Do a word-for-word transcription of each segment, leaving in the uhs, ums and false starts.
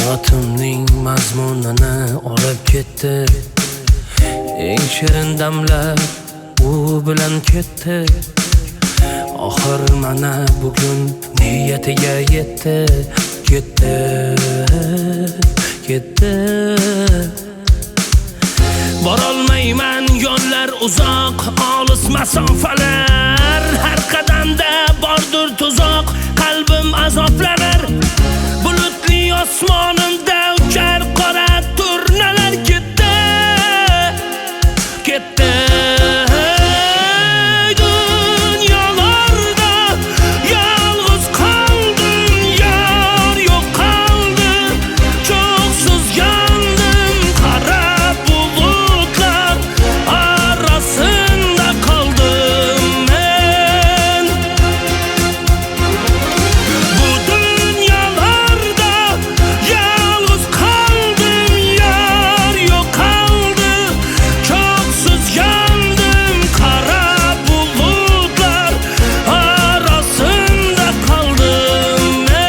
Hayotimning mazmunini olib ketdi. Eng shirin damlar u bilan ketdi. Oxir mana bugun niyatiga yetdi. Ketdi, ketdi. Borolmayman yo'llar uzoq, olis masofalar. Har qadamda bordir tuzoq, qalbim azoblanir. Bulutli osmonimda uchar qora turnalar. Ketdi, ketdi. Dunyolarda yolg'iz qoldim, yor yo'q qoldi. Cho'qsiz yondim, qora bulutlar arasında qoldim men. Bu dunyolarda yolg'iz qoldim, yor yo'q qoldi. Cho'qsiz yondim, qora bulutlar arasında qoldim men.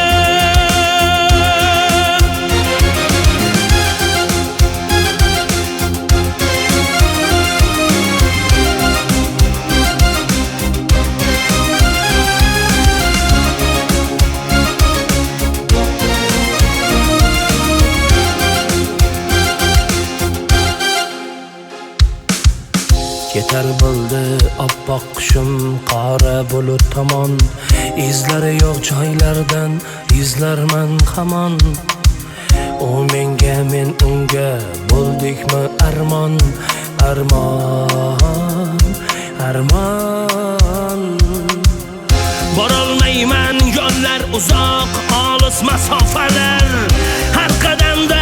Ketar bo'ldi oppoq qushim qora bulut tomon. Izlari yo'q joylardan izlarman hamon. U menga, men unga bo'ldikmi armon, armon, armon. Borolmayman yo'llar uzoq, olis masofalar. Har qadamda